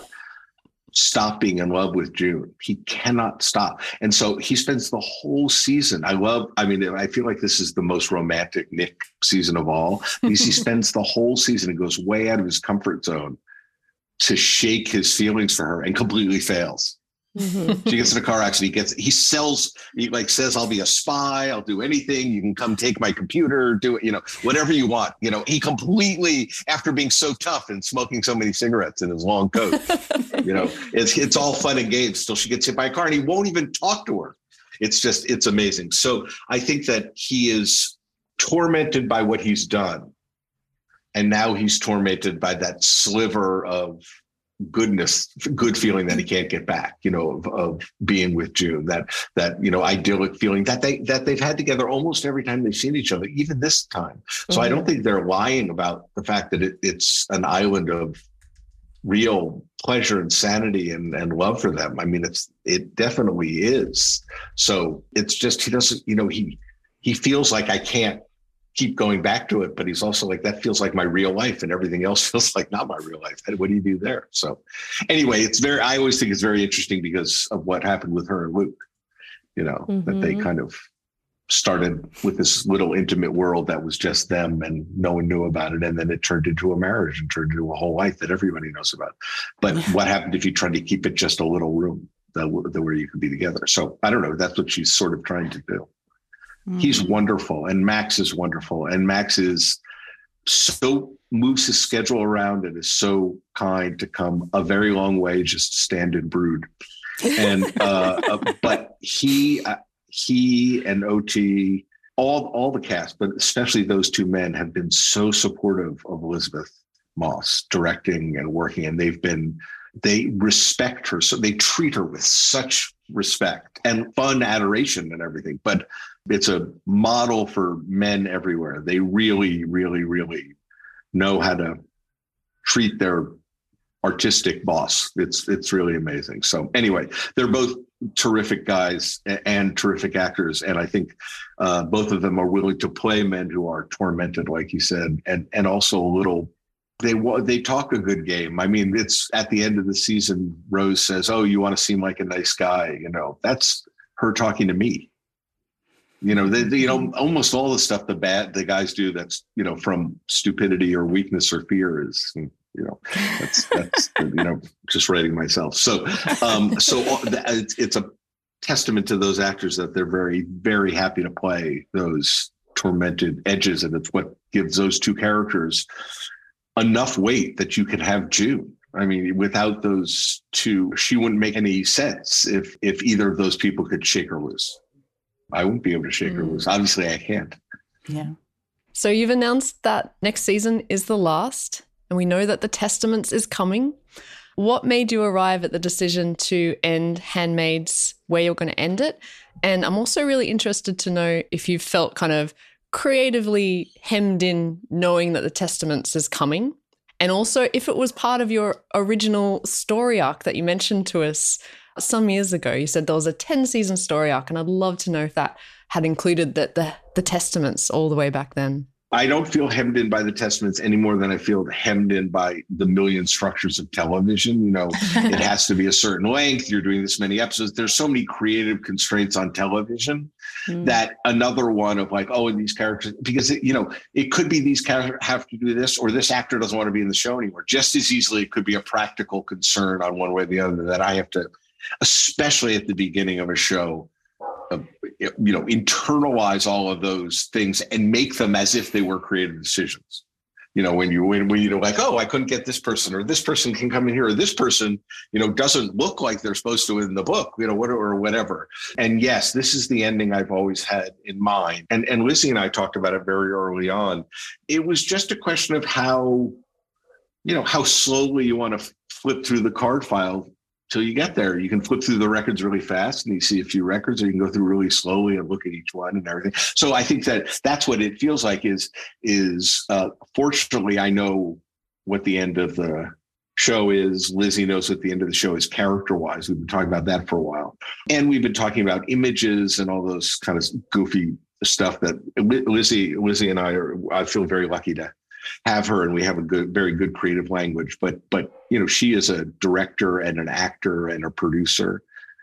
stop being in love with June. He cannot stop. And so he spends the whole season. I love, I mean, I feel like this is the most romantic Nick season of all, because he spends the whole season and goes way out of his comfort zone to shake his feelings for her and completely fails. Mm-hmm. She gets in a car accident. He gets, he sells, he like says, I'll be a spy. I'll do anything. You can come take my computer, do it, you know, whatever you want. You know, he completely, after being so tough and smoking so many cigarettes in his long coat, you know, it's, it's all fun and games till she gets hit by a car and he won't even talk to her. It's just, it's amazing. So I think that he is tormented by what he's done. And now he's tormented by that sliver of goodness, good feeling that he can't get back, you know, of, of being with June, that, that, you know, idyllic feeling that they, that they've had together almost every time they've seen each other, even this time. So mm-hmm. I don't think they're lying about the fact that it, it's an island of real pleasure and sanity and, and love for them. I mean, it's, it definitely is. So it's just, he doesn't, you know, he, he feels like I can't keep going back to it, but he's also like, that feels like my real life and everything else feels like not my real life. What do you do there? So anyway, it's very, I always think it's very interesting because of what happened with her and Luke, you know, mm-hmm. that they kind of started with this little intimate world that was just them and no one knew about it. And then it turned into a marriage and turned into a whole life that everybody knows about. But what happened if you tried to keep it just a little room that, that where you could be together? So I don't know. That's what she's sort of trying to do. Mm-hmm. He's wonderful. And Max is wonderful. And Max is so moves his schedule around and is so kind to come a very long way just to stand and brood. And, uh, uh, but he, uh, he and O T, all, all the cast, but especially those two men have been so supportive of Elizabeth Moss directing and working. And they've been, they respect her. So they treat her with such respect and fun adoration and everything. But it's a model for men everywhere. They really, really, really know how to treat their artistic boss. It's, it's really amazing. So anyway, they're both terrific guys and terrific actors. And I think uh, both of them are willing to play men who are tormented, like you said, and, and also a little, they they talk a good game. I mean, it's at the end of the season, Rose says, oh, you want to seem like a nice guy. You know, that's her talking to me. You know, they, they, you know, almost all the stuff the bad, the guys do that's, you know, from stupidity or weakness or fear is, you know, that's, that's, you know, just writing myself. So, um, so it's, it's a testament to those actors that they're very, very happy to play those tormented edges. And it's what gives those two characters enough weight that you could have June. I mean, without those two, she wouldn't make any sense if, if either of those people could shake her loose. I won't be able to shake mm. her loose. Obviously, I can't. Yeah. So you've announced that next season is the last, and we know that The Testaments is coming. What made you arrive at the decision to end Handmaids where you're going to end it? And I'm also really interested to know if you felt kind of creatively hemmed in knowing that The Testaments is coming, and also if it was part of your original story arc that you mentioned to us some years ago. You said there was a ten season story arc, and I'd love to know if that had included the, the, the Testaments all the way back then. I don't feel hemmed in by the Testaments any more than I feel hemmed in by the million structures of television. You know, it has to be a certain length. You're doing this many episodes. There's so many creative constraints on television mm. that another one of like, oh, and these characters, because, it, you know, it could be these characters have to do this, or this actor doesn't want to be in the show anymore. Just as easily, it could be a practical concern on one way or the other that I have to, especially at the beginning of a show, uh, you know, internalize all of those things and make them as if they were creative decisions. You know, when you when, when you're like, oh, I couldn't get this person, or this person can come in here, or this person, you know, doesn't look like they're supposed to in the book, you know, whatever, or whatever. And yes, this is the ending I've always had in mind. And and Lizzie and I talked about it very early on. It was just a question of how, you know, how slowly you want to flip through the card file till you get there. You can flip through the records really fast and you see a few records, or you can go through really slowly and look at each one and everything. So I think that that's what it feels like is, is uh, fortunately, I know what the end of the show is. Lizzie knows what the end of the show is character-wise. We've been talking about that for a while. And we've been talking about images and all those kind of goofy stuff that Lizzie, Lizzie and I are, I feel very lucky to have her, and we have a good, very good creative language, but, but, you know, she is a director and an actor and a producer,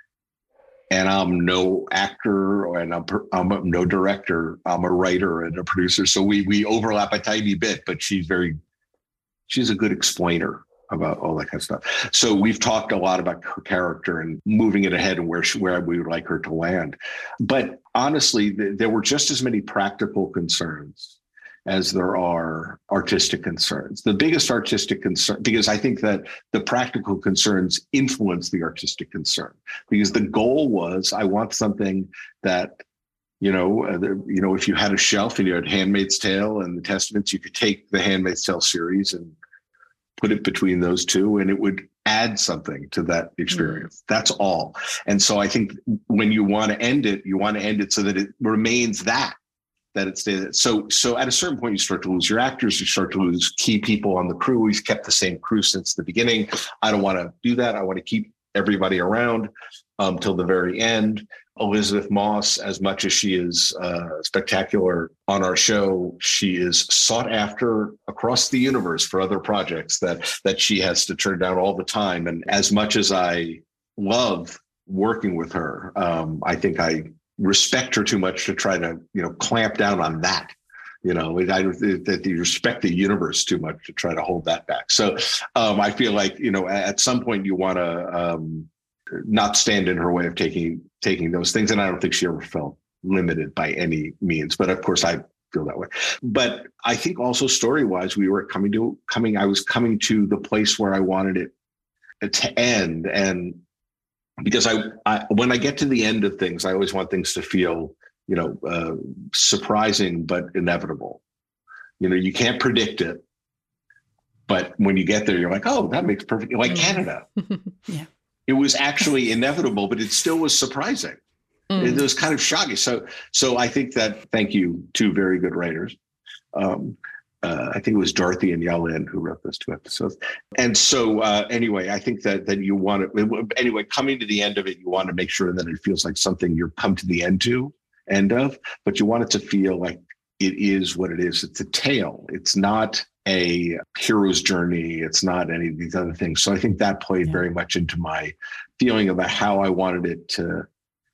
and I'm no actor and I'm, I'm no director. I'm a writer and a producer. So we, we overlap a tiny bit, but she's very, she's a good explainer about all that kind of stuff. So we've talked a lot about her character and moving it ahead and where she, where we would like her to land. But honestly, th- there were just as many practical concerns as there are artistic concerns. The biggest artistic concern, because I think that the practical concerns influence the artistic concern, because the goal was, I want something that, you know, uh, the, you know, if you had a shelf and you had Handmaid's Tale and the Testaments, you could take the Handmaid's Tale series and put it between those two, and it would add something to that experience. Mm. That's all. And so I think when you want to end it, you want to end it so that it remains that, that it stays. So, so at a certain point, you start to lose your actors, you start to lose key people on the crew. We've kept the same crew since the beginning. I don't want to do that. I want to keep everybody around um, till the very end. Elizabeth Moss, as much as she is uh, spectacular on our show, she is sought after across the universe for other projects that that she has to turn down all the time. And as much as I love working with her, um, I think I respect her too much to try to, you know, clamp down on that. You know, I, that you respect the universe too much to try to hold that back. So um, I feel like, you know, at some point you want to um, not stand in her way of taking taking those things. And I don't think she ever felt limited by any means. But of course, I feel that way. But I think also story-wise, we were coming to coming. I was coming to the place where I wanted it to end, and because I, I when I get to the end of things, I always want things to feel, you know, uh, surprising but inevitable. You know, you can't predict it, but when you get there, you're like, oh, that makes perfect. Like Canada. Yeah. It was actually inevitable, but it still was surprising. Mm. It was kind of shocking. So, so I think that, thank you, two very good writers. Um, uh, I think it was Dorothy and Yalin who wrote those two episodes. And so uh, anyway, I think that that you want to, anyway, coming to the end of it, you want to make sure that it feels like something you're come to the end to, end of, but you want it to feel like it is what it is. It's a tale. It's not a hero's journey. It's not any of these other things. So I think that played yeah. very much into my feeling about how I wanted it to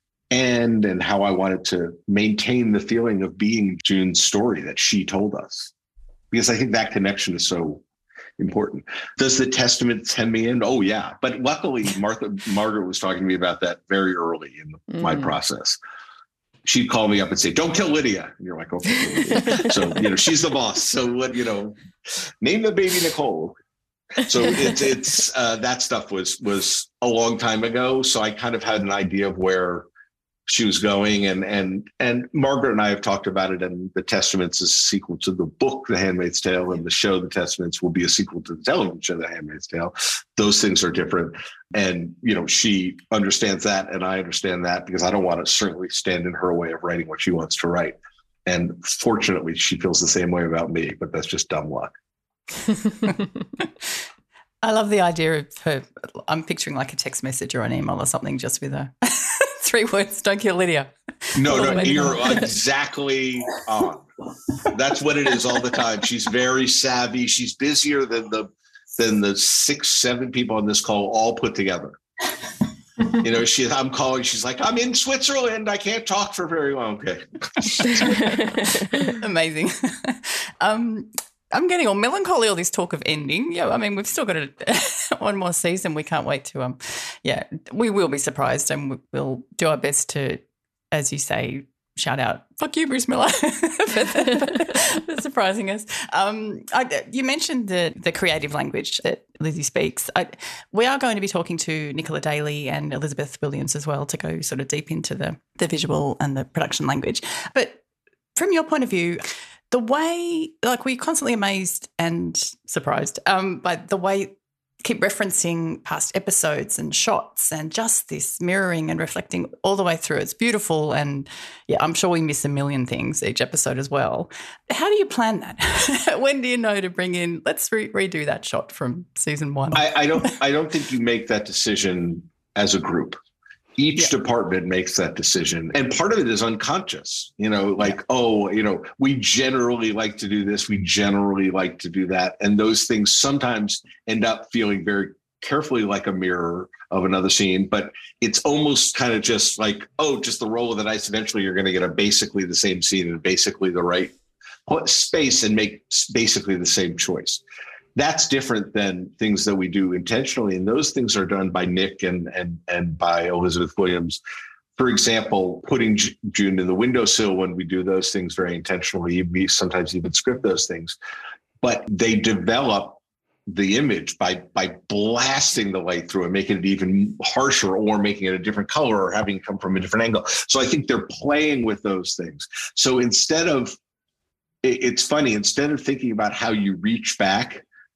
end and how I wanted to maintain the feeling of being June's story that she told us. Because I think that connection is so important. Does the Testament send me in? Oh, yeah. But luckily, Martha Margaret was talking to me about that very early in mm. my process. She'd call me up and say, don't kill Lydia. And you're like, okay. So, you know, she's the boss. So what, you know, name the baby Nicole. So it's, it's uh, that stuff was, was a long time ago. So I kind of had an idea of where she was going. And, and, and Margaret and I have talked about it, and The Testaments is a sequel to the book, The Handmaid's Tale, and the show, The Testaments, will be a sequel to the television show, The Handmaid's Tale. Those things are different. And, you know, she understands that, and I understand that, because I don't want to certainly stand in her way of writing what she wants to write. And fortunately, she feels the same way about me, but that's just dumb luck. I love the idea of her. I'm picturing like a text message or an email or something just with a three words, don't kill Lydia. No, no, you're exactly on. That's what it is all the time. She's very savvy. She's busier than the than the six, seven people on this call all put together. You know, she, I'm calling, she's like, I'm in Switzerland. I can't talk for very long. Okay. Amazing. um, I'm getting all melancholy, all this talk of ending. Yeah, I mean, we've still got a, one more season. We can't wait to, um, yeah, we will be surprised, and we'll do our best to, as you say, shout out, fuck you, Bruce Miller, for, the, for surprising us. Um, I, you mentioned the the creative language that Lizzie speaks. I, we are going to be talking to Nicola Daly and Elizabeth Williams as well to go sort of deep into the, the visual and the production language. But from your point of view, the way, like, we're constantly amazed and surprised um, by the way keep referencing past episodes and shots and just this mirroring and reflecting all the way through. It's beautiful, and yeah, I'm sure we miss a million things each episode as well. How do you plan that? When do you know to bring in, let's re- redo that shot from season one? I, I don't I don't think you make that decision as a group. Each yeah. department makes that decision. And part of it is unconscious, you know, like, yeah. oh, you know, we generally like to do this. We generally like to do that. And those things sometimes end up feeling very carefully like a mirror of another scene. But it's almost kind of just like, oh, just the roll of the dice. Eventually, you're going to get a basically the same scene in basically the right space and make basically the same choice. That's different than things that we do intentionally. And those things are done by Nick and and and by Elizabeth Williams. For example, putting J- June in the windowsill, when we do those things very intentionally, we sometimes even script those things. But they develop the image by by blasting the light through and making it even harsher, or making it a different color, or having it come from a different angle. So I think they're playing with those things. So instead of, it's funny, instead of thinking about how you reach back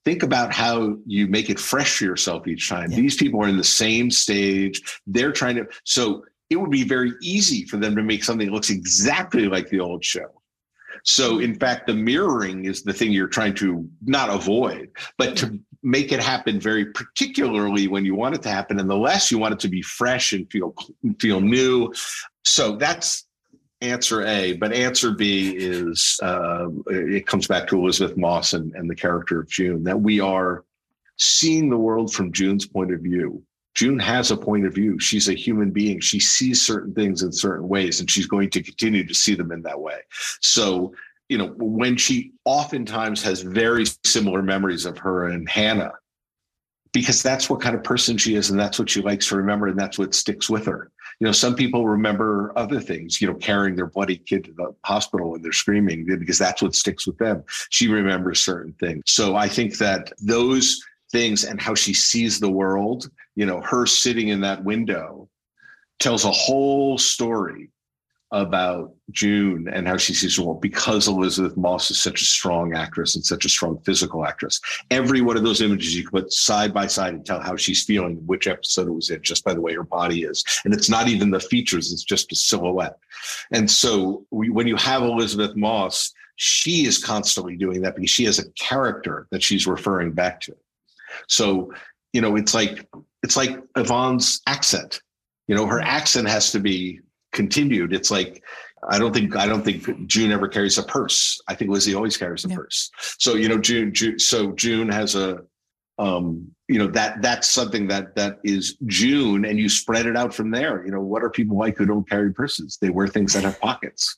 think about how you make it fresh for yourself each time. Yeah. These people are in the same stage. They're trying to, so it would be very easy for them to make something that looks exactly like the old show. So in fact, the mirroring is the thing you're trying to not avoid, but to make it happen very particularly when you want it to happen. And the less you want it to be fresh and feel, feel new. So that's answer A. But answer B is, uh, it comes back to Elizabeth Moss and, and the character of June, that we are seeing the world from June's point of view. June has a point of view. She's a human being. She sees certain things in certain ways, and she's going to continue to see them in that way. So, you know, when she oftentimes has very similar memories of her and Hannah, because that's what kind of person she is, and that's what she likes to remember, and that's what sticks with her. You know, some people remember other things, you know, carrying their bloody kid to the hospital and they're screaming because that's what sticks with them. She remembers certain things. So I think that those things and how she sees the world, you know, her sitting in that window tells a whole story about June and how she sees the world, because Elizabeth Moss is such a strong actress and such a strong physical actress. Every one of those images you can put side by side and tell how she's feeling, which episode it was in, just by the way her body is. And it's not even the features, it's just a silhouette. And so we, when you have Elizabeth Moss, she is constantly doing that because she has a character that she's referring back to. So, you know, it's like, it's like Yvonne's accent. You know, her accent has to be continued. It's like, I don't think, I don't think June ever carries a purse. I think Lizzie always carries a yeah. purse. So, you know, June, June, so June has a, um, you know, that, that's something that, that is June, and you spread it out from there. You know, what are people like who don't carry purses? They wear things that have pockets.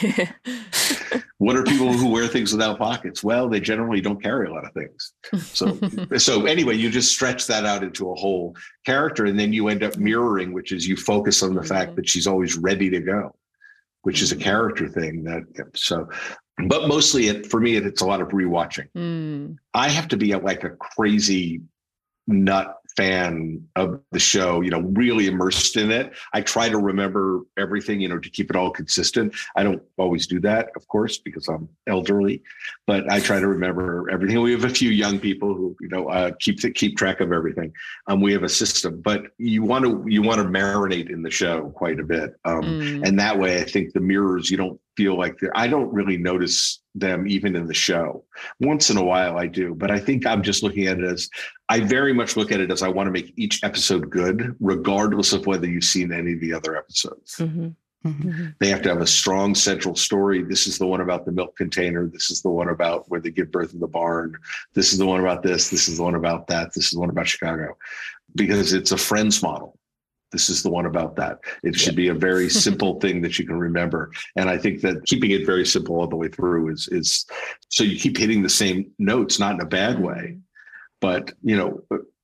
What are people who wear things without pockets? Well, they generally don't carry a lot of things. So, so anyway, you just stretch that out into a whole character, and then you end up mirroring, which is you focus on the mm-hmm. fact that she's always ready to go, which mm-hmm. is a character thing. That so, but mostly it for me, it, it's a lot of rewatching. Mm. I have to be like a crazy nut fan of the show, you know, really immersed in it. I try to remember everything, you know, to keep it all consistent. I don't always do that, of course, because I'm elderly, but I try to remember everything. We have a few young people who, you know, uh, keep the, keep track of everything. Um, we have a system, but you want to, you want to marinate in the show quite a bit. Um, mm. And that way, I think the mirrors, you don't feel like they're, I don't really notice them even in the show. Once in a while I do, but I think I'm just looking at it as, I very much look at it as I want to make each episode good, regardless of whether you've seen any of the other episodes. Mm-hmm. Mm-hmm. They have to have a strong central story. This is the one about the milk container. This is the one about where they give birth in the barn. This is the one about this. This is the one about that. This is the one about Chicago, because it's a Friends model. This is the one about that. It should be a very simple thing that you can remember. And I think that keeping it very simple all the way through is, is so you keep hitting the same notes, not in a bad way. But, you know,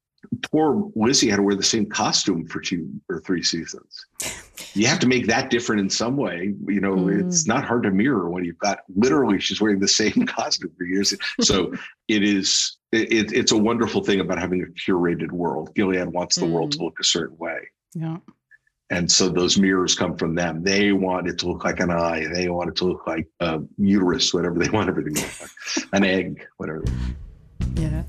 poor Lizzie had to wear the same costume for two or three seasons. You have to make that different in some way. You know, mm. it's not hard to mirror when you've got literally she's wearing the same costume for years. So it is, it, it's a wonderful thing about having a curated world. Gilead wants the mm. world to look a certain way. Yeah. And so those mirrors come from them. They want it to look like an eye. They want it to look like a uterus, whatever they want everything to look like. An egg, whatever. Yeah.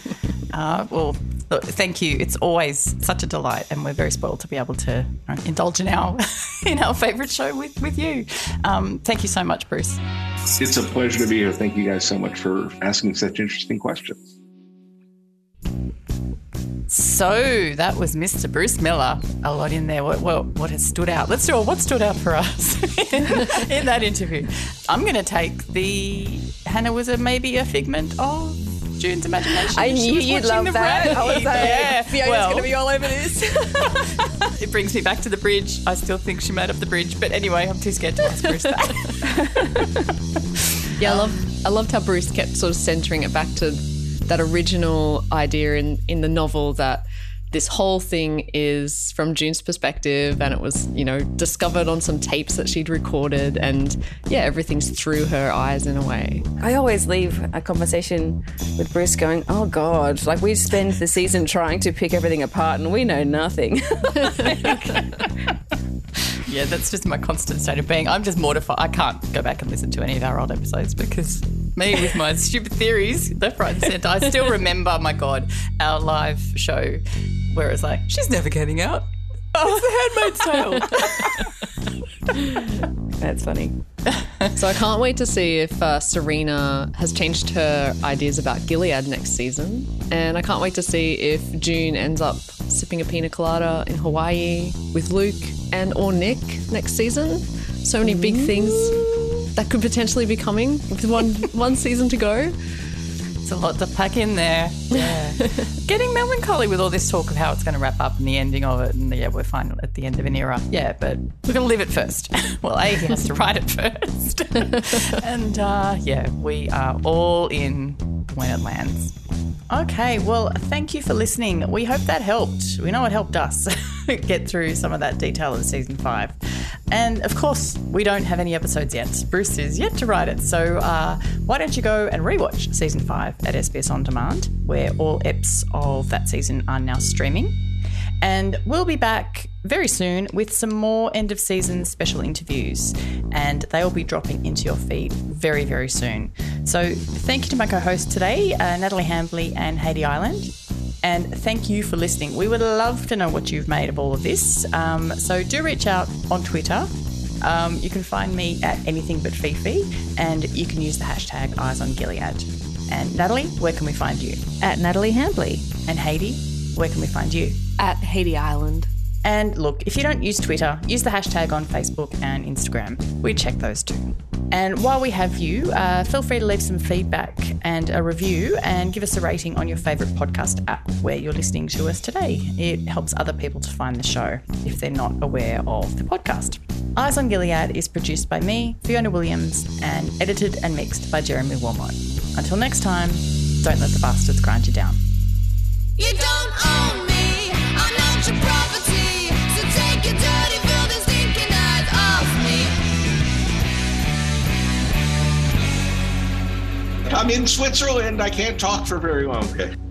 uh, well, look, thank you. It's always such a delight, and we're very spoiled to be able to uh, indulge in our in our favourite show with, with you. Um, thank you so much, Bruce. It's a pleasure to be here. Thank you guys so much for asking such interesting questions. So that was Mister Bruce Miller. A lot in there. What, what, what has stood out? Let's do a what stood out for us in, in that interview. I'm going to take the Hannah was a maybe a figment of June's imagination. I knew you'd love that. Rain. I was like, yeah. Fiona's well, going to be all over this. It brings me back to the bridge. I still think she made up the bridge, but anyway, I'm too scared to ask Bruce that. Yeah, I love. I loved how Bruce kept sort of centering it back to that original idea in, in the novel that this whole thing is from June's perspective, and it was, you know, discovered on some tapes that she'd recorded, and yeah, everything's through her eyes in a way. I always leave a conversation with Bruce going, oh God, like we spend the season trying to pick everything apart and we know nothing. Yeah, that's just my constant state of being. I'm just mortified. I can't go back and listen to any of our old episodes because Me with my stupid theories left, right, and centre. I still remember, my God, our live show where it's like, she's never getting out. It's the Handmaid's Tale. That's funny. So I can't wait to see if uh, Serena has changed her ideas about Gilead next season. And I can't wait to see if June ends up sipping a pina colada in Hawaii with Luke and or Nick next season. So many big things that could potentially be coming with one one season to go. It's a lot to pack in there. Yeah. Getting melancholy with all this talk of how it's going to wrap up and the ending of it. And yeah, we're fine at the end of an era. Yeah, but we're going to live it first. Well, A, he has to write it first. And uh, yeah, we are all in when it lands. Okay, well, thank you for listening. We hope that helped. We know it helped us get through some of that detail of season five. And of course, we don't have any episodes yet. Bruce is yet to write it. So uh, why don't you go and rewatch season five at S B S On Demand, where all eps of that season are now streaming. And we'll be back very soon with some more end of season special interviews, and they will be dropping into your feed very, very soon. So thank you to my co-hosts today, uh, Natalie Hambley and Haiti Island. And thank you for listening. We would love to know what you've made of all of this. Um, so do reach out on Twitter. Um, you can find me at anything but Fifi, and you can use the hashtag Eyes on Gilead. And Natalie, where can we find you? At Natalie Hambley. And Haiti, where can we find you? At Haiti Island. And look, if you don't use Twitter, use the hashtag on Facebook and Instagram. We check those too. And while we have you, uh, feel free to leave some feedback and a review and give us a rating on your favourite podcast app where you're listening to us today. It helps other people to find the show if they're not aware of the podcast. Eyes on Gilead is produced by me, Fiona Williams, and edited and mixed by Jeremy Wilmot. Until next time, don't let the bastards grind you down. You don't own me, I'm not your property. So take your dirty, filthy, stinking eyes off me. I'm in Switzerland. I can't talk for very long. Okay.